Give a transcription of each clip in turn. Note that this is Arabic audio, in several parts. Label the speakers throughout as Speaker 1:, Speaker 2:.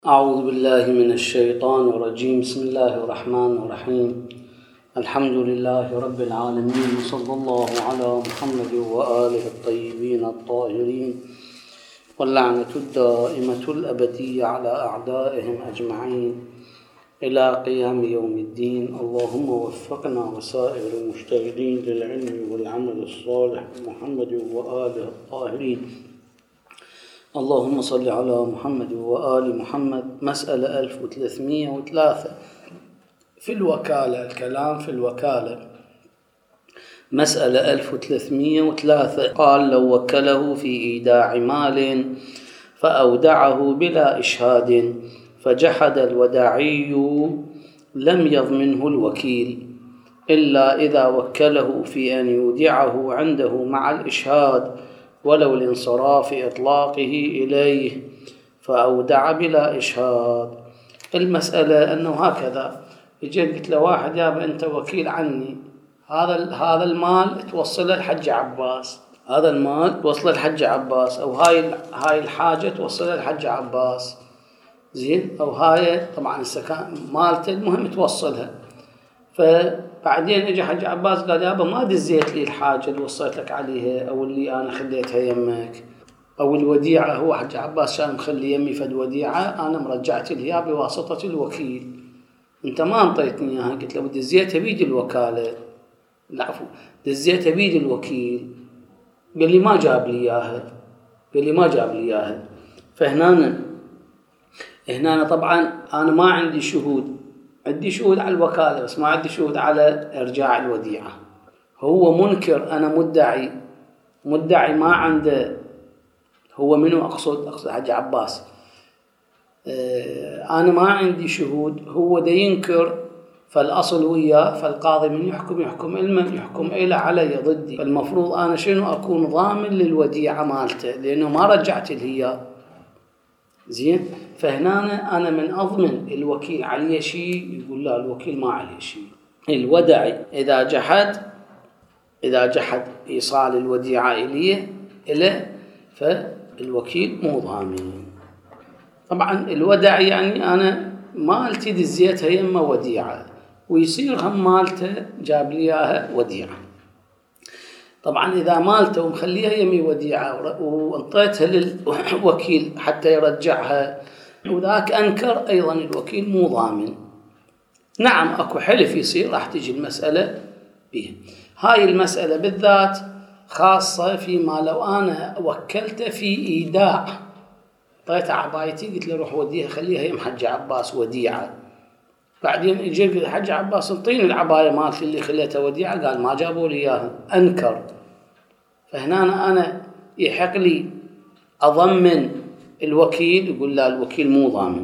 Speaker 1: أعوذ بالله من الشيطان الرجيم. بسم الله الرحمن الرحيم. الحمد لله رب العالمين، صلى الله على محمد وآله الطيبين الطاهرين، واللعنة الدائمة الأبدية على أعدائهم أجمعين إلى قيام يوم الدين. اللهم وفقنا وسائر المجتهدين للعلم والعمل الصالح محمد وآله الطاهرين. اللهم صل على محمد وآل محمد. مسألة 1303 في الوكالة. الكلام في الوكالة. مسألة 1303. قال: لو وكله في إيداع مال فأودعه بلا إشهاد فجحد الوداعي لم يضمنه الوكيل إلا إذا وكله في أن يودعه عنده مع الإشهاد ولو لانصراف إطلاقه إليه فأودع بلا إشهاد. المسألة أنه هكذا يجي قلت له واحد: يابا أنت وكيل عني، هذا المال توصله الحج عباس، هذا المال توصله الحج عباس، أو هاي الحاجة توصلها الحج عباس، زين، أو هاي طبعا السكان مالته المهم توصلها. فبعدين اجى حج عباس قال: يابا ما دزيت لي الحاجة اللي وصيتك عليها أو اللي أنا خليتها يمك، أو الوديعة. هو حج عباس كان مخلي يمي فد وديعة أنا مرجعت لها بواسطة الوكيل، أنت ما انطيتني إياها. قلت له: دزيتها بيد الوكالة، العفو، دزيتها بيد الوكيل. قال لي ما جاب لي إياها. فهنا طبعا أنا ما عندي شهود، عندي شهود على الوكالة بس ما عندي شهود على إرجاع الوديعة. هو منكر، أنا مدعي ما عنده. هو منو أقصد حج عباس. أنا ما عندي شهود، هو دا ينكر، فالأصل وياه، فالقاضي من يحكم إلى علي ضدي. فالمفروض أنا شنو أكون ضامن للوديعة مالته لأنه ما رجعت لي. زين. فهنا أنا من أضمن الوكيل عليه شيء، يقول لا الوكيل ما عليه شيء. الودعي إذا جحد إيصال الوديعة إليه فالوكيل مو ضامن. طبعا الودعي يعني أنا مالتي دزيتها يمه وديعة ويصير هم مالته جاب لي إياها وديعة. طبعا إذا مالته ومخليها يمي وديعة وانطيتها للوكيل حتى يرجعها وذاك أنكر، أيضا الوكيل مو ضامن. نعم أكو حلف يصير، راح تجي المسألة به. هاي المسألة بالذات خاصة فيما لو أنا وكلته في إيداع، طيت عبايتي قلت له روح وديها خليها يم حج عباس وديعة، بعدين اجى حج عباس انطيني العباية مالتي اللي خليتها وديعة، قال ما جابوا لي اياها، انكر. فهنا انا يحق لي اضمن الوكيل، يقول لا الوكيل مو ضامن.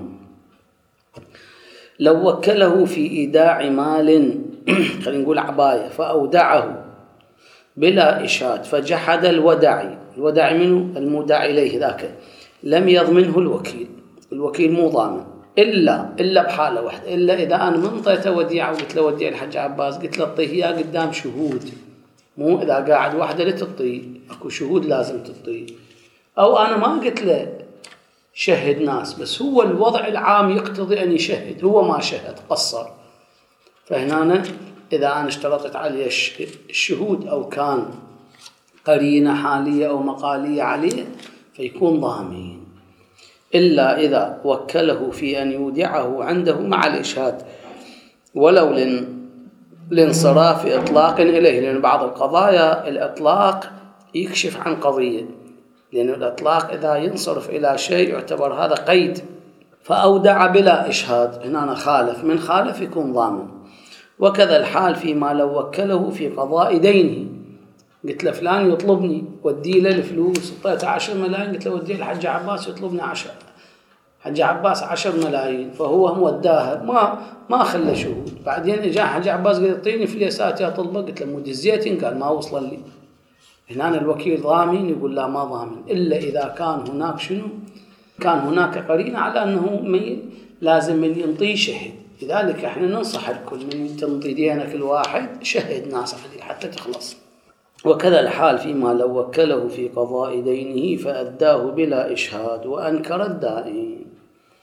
Speaker 1: لو وكله في ايداع مال خلينا نقول عباية فاودعه بلا إشهاد فجحد الوداعي منه المودع اليه ذاك، لم يضمنه الوكيل مو ضامن إلا بحالة واحدة، إلا إذا أنا منطيته وديعة وقلت له وديع الحج عباس، قلت له اعطيه إياه قدام شهود، مو إذا قاعد وحده لتعطيه، أكو شهود لازم تعطيه. أو أنا ما قلت له شهد ناس، بس هو الوضع العام يقتضي أن يشهد، هو ما شهد قصر. فهنا إذا أنا اشترطت عليه الشهود أو كان قرينة حالية أو مقالية عليه فيكون ضامن، إلا إذا وكله في أن يودعه عنده مع الإشهاد ولو لانصراف إطلاق إليه، لأن بعض القضايا الإطلاق يكشف عن قضية، لأن الإطلاق إذا ينصرف إلى شيء يعتبر هذا قيد. فأودع بلا إشهاد، هنا خالف، من خالف يكون ضامن. وكذا الحال فيما لو وكله في قضاء دينه، قلت له فلان يطلبني ودي له الفلوس، اعطيته 10 ملايين، قلت له ودي الحج عباس يطلبني 10، حج عباس 10 ملايين، فهو وداها ما خلى شهود. بعدين اجى حج عباس قال اعطيني فليسات يا طلبه، قلت له مو دزيتين، قال ما وصل لي. هنا الوكيل ضامن، يقول لا ما ضامن الا اذا كان هناك قرينه على انه لازم من ينطيه شهد. لذلك احنا ننصح الكل من تنطي دينك الواحد شهد ناس عليه حتى تخلص. وكذا الحال فيما لو وكله في قضاء دينه فأداه بلا إشهاد وأنكر الدائن.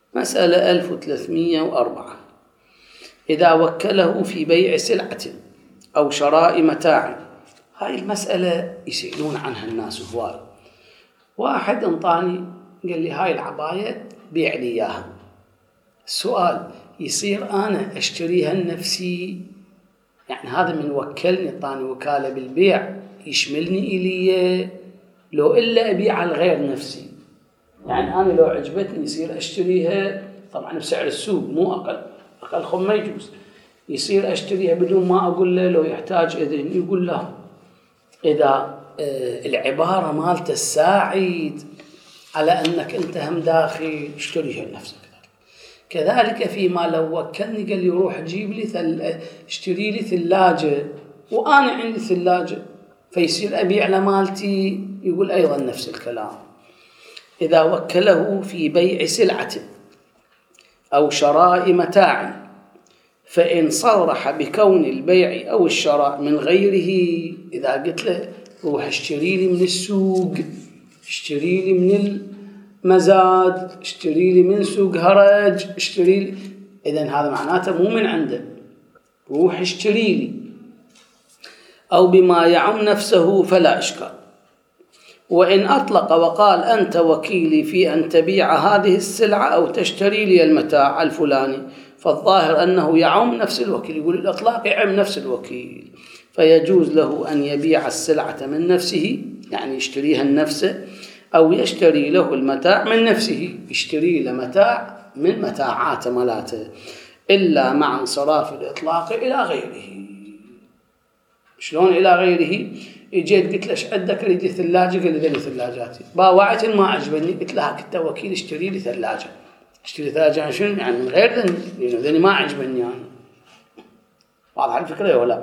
Speaker 1: مسألة 1304. إذا وكله في بيع سلعة أو شراء متاع. هاي المسألة يسألون عنها الناس هواي. واحد انطاني قال لي هاي العباية بيع لي إياها. السؤال يصير أنا أشتريها لنفسي؟ يعني هذا من وكلني طاني وكالة بالبيع يشملني إليه لو إلا أبيع الغير نفسي؟ يعني أنا لو عجبتني يصير أشتريها طبعا بسعر السوق مو أقل خم ما يجوز، يصير أشتريها بدون ما أقول له لو يحتاج إذن. يقول له إذا العبارة مالته الساعد على أنك أنت هم داخل اشتريها لنفسك. كذلك فيما لو وكلني قال لي روح جيب لي اشتري لي ثلاجة وأنا عندي ثلاجة فيصير أبيع لمالتي، يقول أيضا نفس الكلام. إذا وكله في بيع سلعة أو شراء متاع فإن صرح بكون البيع أو الشراء من غيره، إذا قلت له روح اشتري لي من السوق، اشتري لي من المزاد، اشتري لي من سوق هرج، اشتري لي، إذن هذا معناته مو من عنده، روح اشتري لي. أو بما يعم نفسه فلا إشكال. وإن أطلق وقال أنت وكيلي في أن تبيع هذه السلعة أو تشتري لي المتاع الفلاني، فالظاهر أنه يعم نفس الوكيل. يقول الإطلاق يعم نفس الوكيل، فيجوز له أن يبيع السلعة من نفسه، يعني يشتريها لنفسه، أو يشتري له المتاع من نفسه، يشتري له متاع من متاعات ملاته، إلا مع انصراف الإطلاق إلى غيره. شلون إلى غيره؟ اجيت قلت له ايش عندك؟ اريد لي ثلاجه، قال لي ذني ثلاجاتي باوعت ما عجبني، قلت له كنت وكيل اشتري لي ثلاجه. اشتري ثلاجه عن شنو؟ يعني من غير ذني، لانه ذني ما عجبني يعني. واضح الفكره ولا؟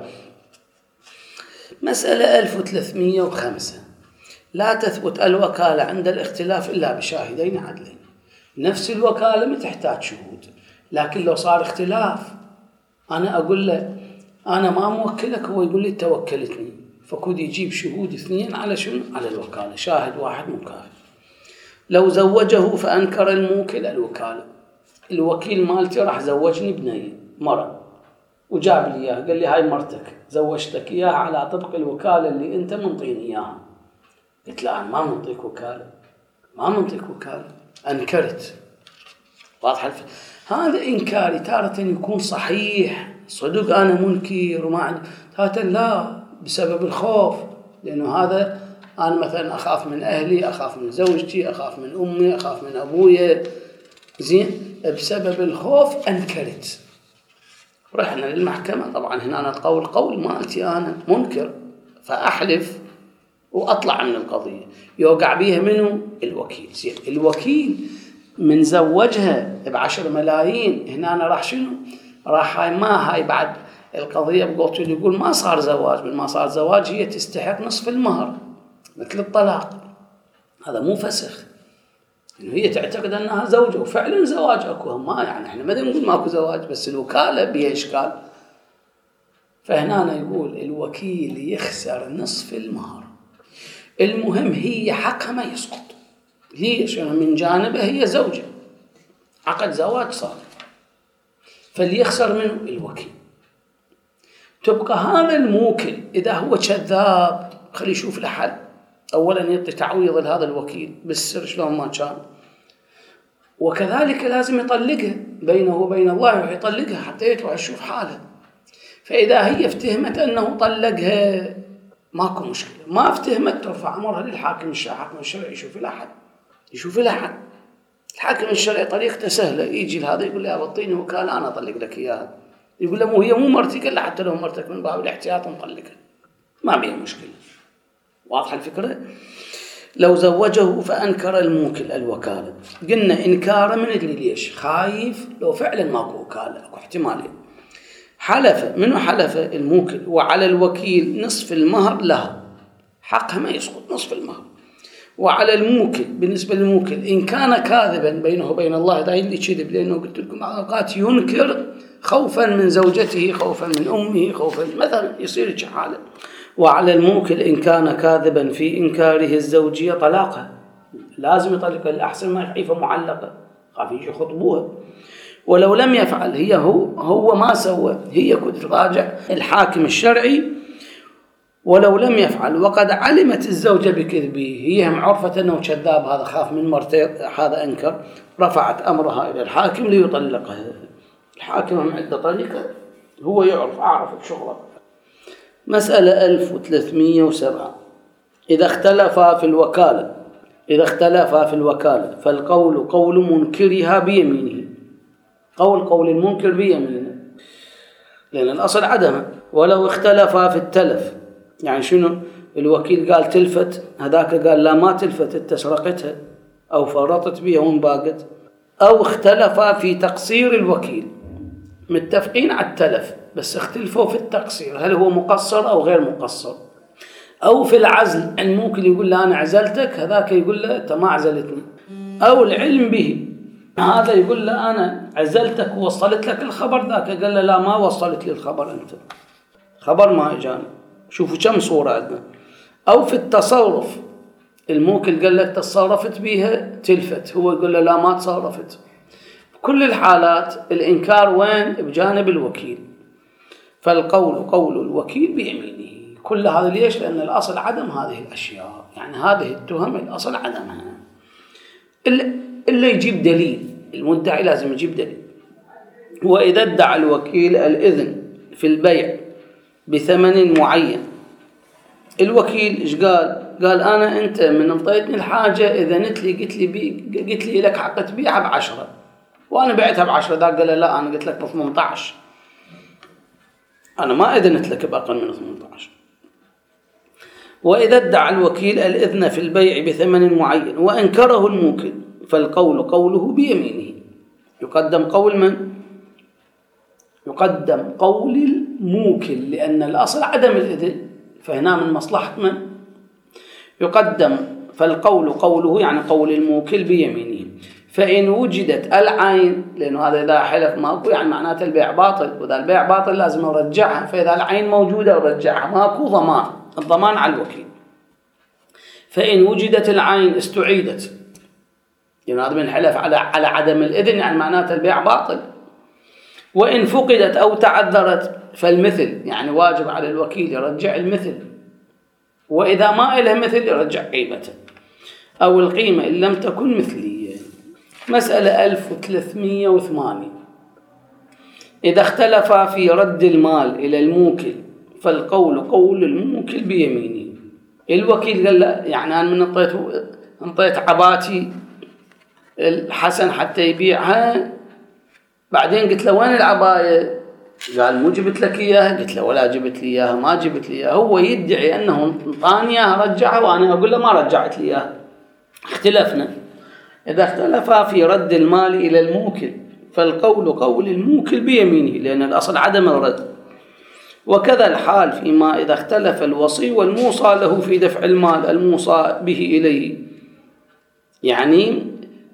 Speaker 1: مساله 1305. لا تثبت الوكاله عند الاختلاف الا بشاهدين عدلين. نفس الوكاله ما تحتاج شهود، لكن لو صار اختلاف انا اقول له انا ما موكلك، هو يقول لي توكلتني، فكود يجيب شهود اثنين على شنو؟ على الوكالة، شاهد واحد مكافئ. لو زوجه فأنكر الموكل الوكالة، الوكيل مالتي راح زوجني بنية مرة وجاب لي إياها، قال لي هاي مرتك زوجتك إياها على طبق الوكالة اللي أنت منطيني إياها. قلت لا أنا ما منطيك وكالة، ما منطيك وكالة، أنكرت. واضح هذا إنكاري تارة يكون صحيح صدق أنا منكر وما عندي، تارة لا بسبب الخوف، لأنه هذا أنا مثلا أخاف من أهلي، أخاف من زوجتي، أخاف من أمي، أخاف من أبويا، زين، بسبب الخوف أنكرت. رحنا للمحكمة، طبعا هنا أنا قول مالتي أنا منكر، فأحلف وأطلع من القضية، يوقع بيها منه الوكيل. زين، الوكيل من زوجها ب10 ملايين، هنا أنا راح شنو؟ راح هاي بعد القضية بقولت لي يقول ما صار زواج، من ما صار زواج هي تستحق نصف المهر مثل الطلاق، هذا مو فسخ، إنه هي تعتقد أنها زوجة وفعلا زواج أكو، ما يعني إحنا ما نقول ماكو زواج، بس الوكالة بها إشكال. فهنا يقول الوكيل يخسر نصف المهر. المهم هي حقها ما يسقط، ليش؟ من جانبها هي زوجة، عقد زواج صار، فليخسر منه الوكيل. تبقى هذا الموكل إذا هو كذاب خلي يشوف له حل، أولا يعطي تعويض لهذا الوكيل بالسر شلون ما كان، وكذلك لازم يطلقها بينه وبين الله، ويطلقها حتى يتوع يشوف حاله. فإذا هي افتهمت أنه طلقها ماكو مشكلة، ما افتهمت ترفع أمرها للحاكم الشرعي، حاكم الشرعي يشوف لها حل. الحاكم الشرعي طريقته سهلة، يجي لهذا يقول له أعطيني وكالة أنا أطلق لك إياها، يقول له هي مو مرتي، قال له حتى لو مرتك من باب الاحتياط نطلقها، ما بيها مشكلة. واضح الفكرة؟ لو زوجه فأنكر الموكل الوكالة، قلنا إنكار من أجل ليش؟ خايف لو فعلا ماكو وكالة، أكو احتمالين. حلف، منه حلف الموكل، وعلى الوكيل نصف المهر لها، حقها ما يسقط نصف المهر. وعلى الموكل بالنسبة للموكل إن كان كاذبا بينه وبين الله، ده اللي كذب، لأنه قلت لكم أوقات ينكر خوفا من زوجته، خوفا من أمه، خوفا مثلا يصير حاله. وعلى الموكل إن كان كاذبا في إنكاره الزوجية طلاقها، لازم يطلقها، الأحسن ما يحيفها معلقة، خاف يجي يخطبوها. ولو لم يفعل هو ما سوى، هي كنت تراجع الحاكم الشرعي. ولو لم يفعل وقد علمت الزوجة بكذبه، هي عرفت أنه كذاب، هذا خاف من مرته، هذا أنكر، رفعت أمرها إلى الحاكم ليطلقها. الحاكم عنده طريقة، هو أعرف بشغله. مسألة 1307. إذا اختلفا في الوكالة فالقول قول منكرها بيمينه. قول المنكر بيمينه، لأن الأصل عدمه. ولو اختلفا في التلف، يعني شنو؟ الوكيل قال تلفت، هذاك قال لا ما تلفت، انت سرقتها أو فرطت بها وانباقت. أو اختلفا في تقصير الوكيل، متفقين على التلف بس اختلفوا في التقصير، هل هو مقصر أو غير مقصر. أو في العزل، يعني ممكن يقول له أنا عزلتك، هذاك يقول له أنت ما عزلتني. أو العلم به، هذا يقول له أنا عزلتك ووصلت لك الخبر، ذاك قال له لا ما وصلت لي الخبر، أنت خبر ما إجاني. شوفوا كم صورة عندنا. أو في التصرف، الموكل قال لك تصرفت بها تلفت، هو يقول له لا ما تصرفت. كل الحالات الإنكار وين؟ بجانب الوكيل. فالقول قول الوكيل بيمينه. كل هذا ليش؟ لأن الأصل عدم هذه الأشياء، يعني هذه التهم الأصل عدمها. اللي يجيب دليل، المدعي لازم يجيب دليل. وإذا ادعى الوكيل الإذن في البيع بثمن معين، الوكيل إيش قال؟ قال أنا أنت من انطيتني الحاجة إذنت لي، قلت لي لك حق تبيعها ب10 وأنا بعتها ب10، ذاك قال لا أنا قلت لك ب18، أنا ما إذنت لك بأقل من 18. وإذا ادعى الوكيل الإذن في البيع بثمن معين وأنكره الموكل فالقول قوله بيمينه. يقدم قول من؟ يقدم قول الموكل، لأن الأصل عدم الإذن، فهنا من مصلحة من؟ يقدم. فالقول قوله يعني قول الموكل بيمينه. فإن وجدت العين، لأنه هذا إذا حلف ماكو يعني معناته البيع باطل، وإذا البيع باطل لازم نرجعها، فإذا العين موجودة نرجعها، ماكو ضمان، الضمان على الوكيل. فإن وجدت العين استعيدت، يعني هذا من حلف على عدم الإذن، يعني معناته البيع باطل. وإن فقدت أو تعذرت فالمثل، يعني واجب على الوكيل يرجع المثل، وإذا ما إله مثل يرجع قيمته أو القيمة إن لم تكن مثلية. مسألة 1308. إذا اختلفا في رد المال إلى الموكل فالقول قول الموكل بيمينه. الوكيل قال لا، يعني أنا من انطيت عباتي الحسن حتى يبيعها، بعدين قلت له وين العباية؟ قال مو جبت لك إياها، قلت له ولا جبت لي إياها، ما جبت لي إياها. هو يدعي أنه انطاني إياها رجعها، وأنا أقول له ما رجعت لي إياها، اختلفنا. إذا اختلفا في رد المال إلى الموكل فالقول قول الموكل بيمينه، لأن الأصل عدم الرد. وكذا الحال فيما إذا اختلف الوصي والموصى له في دفع المال الموصى به إليه. يعني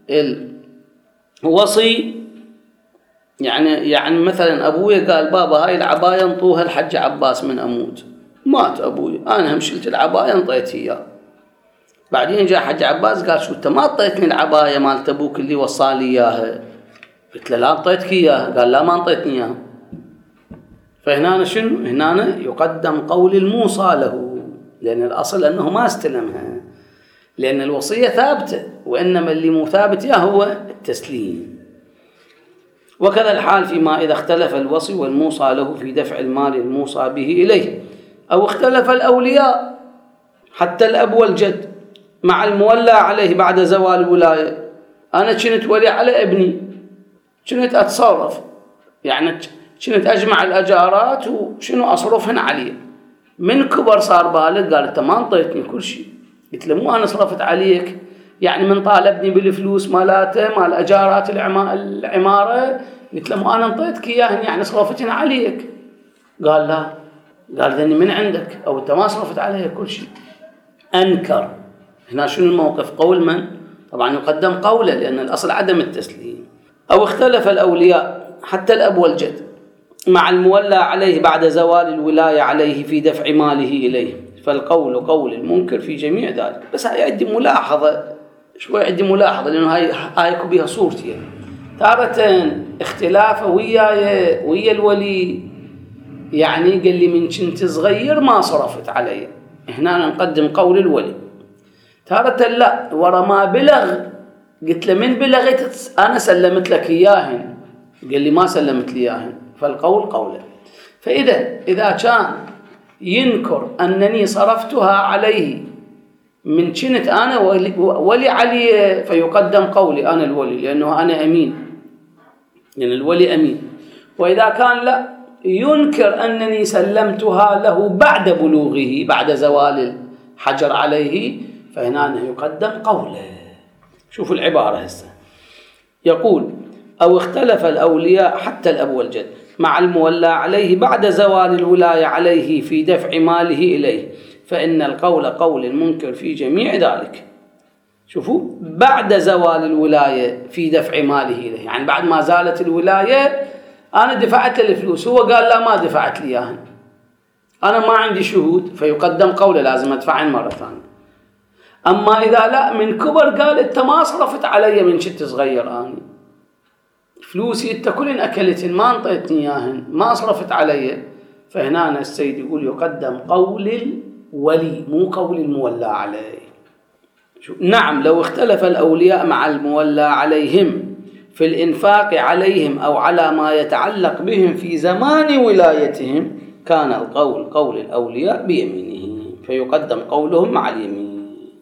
Speaker 1: الوصي يعني مثلا أبوي قال بابا هاي العباية انطوها الحج عباس من أموت، مات أبوي، أنا هم شلت العباية انطيت إياه. بعدين جاء حج عباس قال شو انت ما انطيتني العباية مالت ابوك اللي وصالي اياها؟ قلت له لا انطيتك اياها، قال لا ما انطيتني اياها. فهنا شنو؟ هنا يقدم قول الموصى له، لان الاصل انه ما استلمها، لان الوصية ثابتة، وانما اللي مو ثابت اياه هو التسليم. وكذا الحال فيما اذا اختلف الوصي والموصى له في دفع المال الموصى به اليه، او اختلف الاولياء حتى الاب والجد مع المولى عليه بعد زوال الولاية. أنا كنت ولي على ابني، كنت أتصرف، يعني كنت أجمع الأجارات وشنو أصرفهن عليه. من كبر صار بالغ قال أنت ما انطيتني كل شيء. قلت له مو أنا صرفت عليك، يعني من طالبني بالفلوس مالاته مال أجارات العمارة، قلت له مو أنا انطيتك إياهن يعني صرفتهن عليك. قال لا، قال ذني من عندك، أو أنت ما صرفت عليه كل شيء. أنكر. هنا شنو الموقف؟ قول من؟ طبعا يقدم قوله، لأن الأصل عدم التسليم. أو اختلف الأولياء حتى الأب والجد مع المولى عليه بعد زوال الولاية عليه في دفع ماله إليه فالقول قول المنكر في جميع ذلك. بس هاي عندي ملاحظة، شوي عندي ملاحظة لأنه هاي بها صورتي يعني. تارة اختلافه ويا الولي، يعني قال لي من كنت صغير ما صرفت علي، هنا نقدم قول الولي. تارة لا، ورا ما بلغ قلت له من بلغت أنا سلمت لك إياهن، قال لي ما سلمت لي إياهن، فالقول قوله. إذا كان ينكر أنني صرفتها عليه من كنت أنا ولي علي، فيقدم قولي أنا الولي لأنه أنا أمين، لأن الولي أمين. وإذا كان لا، ينكر أنني سلمتها له بعد بلوغه، بعد زوال الحجر عليه، فهنا يقدم قوله. شوفوا العبارة هسه، يقول: أو اختلف الأولياء حتى الأب والجد مع المولى عليه بعد زوال الولاية عليه في دفع ماله إليه، فإن القول قول المنكر في جميع ذلك. شوفوا، بعد زوال الولاية في دفع ماله إليه، يعني بعد ما زالت الولاية أنا دفعت له الفلوس، هو قال لا ما دفعت لي إياها، أنا ما عندي شهود، فيقدم قوله لازم أدفعين مرة ثانية. أما إذا لا، من كبر قال أنت ما صرفت علي من كنت صغير، أنا فلوسي أنت كلن أكلتن ما انطيتني إياهن، ما صرفت علي، فهنا السيد يقول يقدم قول الولي مو قول المولى عليه. نعم، لو اختلف الأولياء مع المولى عليهم في الإنفاق عليهم أو على ما يتعلق بهم في زمان ولايتهم، كان القول قول الأولياء بيمينه، فيقدم قولهم مع اليمين.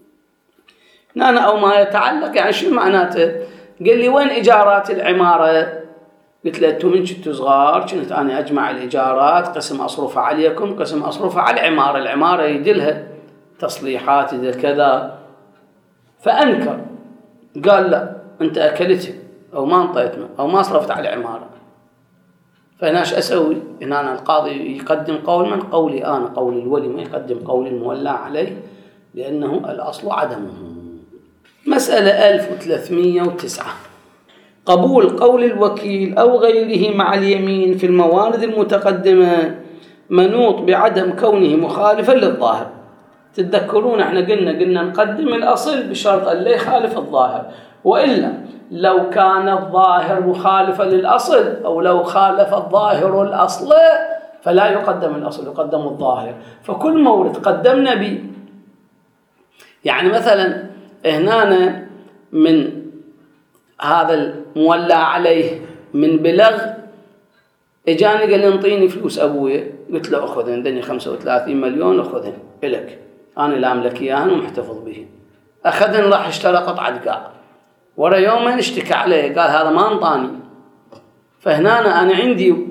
Speaker 1: أنا أو ما يتعلق يعني شو معناته؟ قال لي وين إيجارات العمارة؟ قلت له أنتم من كنتوا صغار كنت أنا أجمع الإيجارات، قسم أصرفها عليكم، قسم أصرفها على العمارة، العمارة يدلها تصليحات يدل كذا. فأنكر، قال لا أنت أكلتها أو ما انطيتنا أو ما صرفت على العمارة، فهناش أسوي؟ هنا القاضي يقدم قول من؟ قولي أنا، قول الولي، ما يقدم قول المولى عليه، لأنه الأصل عدمه. مسألة 1309، قبول قول الوكيل أو غيره مع اليمين في الموارد المتقدمة منوط بعدم كونه مخالفا للظاهر. تتذكرون احنا قلنا نقدم الأصل بشرط أن لا يخالف الظاهر، وإلا لو كان الظاهر مخالفا للأصل أو لو خالف الظاهر الأصل فلا يقدم الأصل، يقدم الظاهر. فكل مورد قدمنا به، يعني مثلا هنا من هذا المولى عليه من بلغ اجاني قال لي انطيني فلوس ابويا، قلت له اخذ عندني 35 مليون اخذهن الك، انا لا املك اياهن ومحتفظ بهن. اخذهن راح اشترى قطعه قاع، ورا يومين اشتكى عليه قال هذا ما انطاني. فهنا انا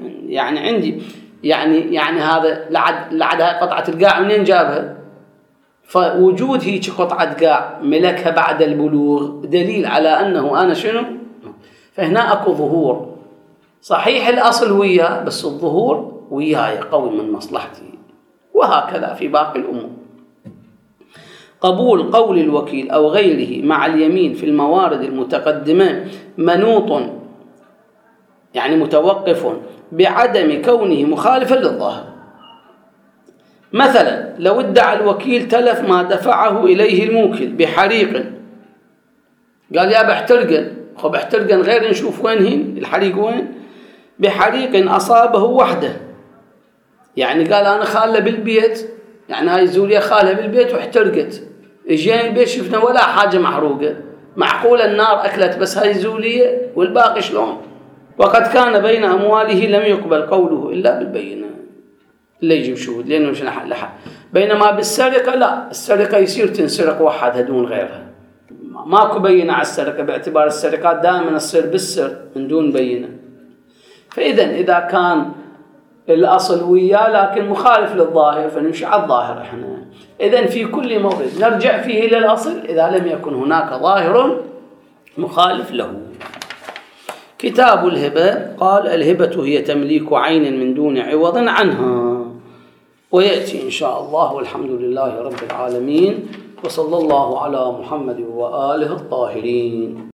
Speaker 1: عندي هذا لعد هاي قطعه القاع منين جابها؟ فوجود هيك قطعة قاع ملكها بعد البلوغ دليل على أنه أنا شنو؟ فهنا أكو ظهور، صحيح الأصل وياه بس الظهور وياي قوي من مصلحتي، وهكذا في باقي الأمور. قبول قول الوكيل أو غيره مع اليمين في الموارد المتقدمة منوط يعني متوقف بعدم كونه مخالفا للظاهر. مثلا لو ادعى الوكيل تلف ما دفعه إليه الموكل بحريق، قال يا بحترقن، خب احترقن غير نشوف وينهن الحريق وين، بحريق أصابه وحده، يعني قال أنا خالة بالبيت، يعني هاي الزولية خالها بالبيت واحترقت، اجينا البيت شفنا ولا حاجة محروقة، معقولة النار أكلت بس هاي الزولية والباقي شلون؟ وقد كان بين أمواله لم يقبل قوله إلا بالبينة، اللي يجيب شهود لأنه مش لحد. بينما بالسرقة لا، السرقة يصير تنسرق وحدها دون غيرها، ماكو بينة على السرقة، باعتبار السرقات دائما تصير بالسر من دون بينة. إذا كان الأصل وياه لكن مخالف للظاهر فنمشي على الظاهر احنا. إذن في كل مورد نرجع فيه إلى الأصل إذا لم يكن هناك ظاهر مخالف له. كتاب الهبة قال: الهبة هي تمليك عين من دون عوض عنها. ويأتي إن شاء الله، والحمد لله رب العالمين، وصلى الله على محمد وآله الطاهرين.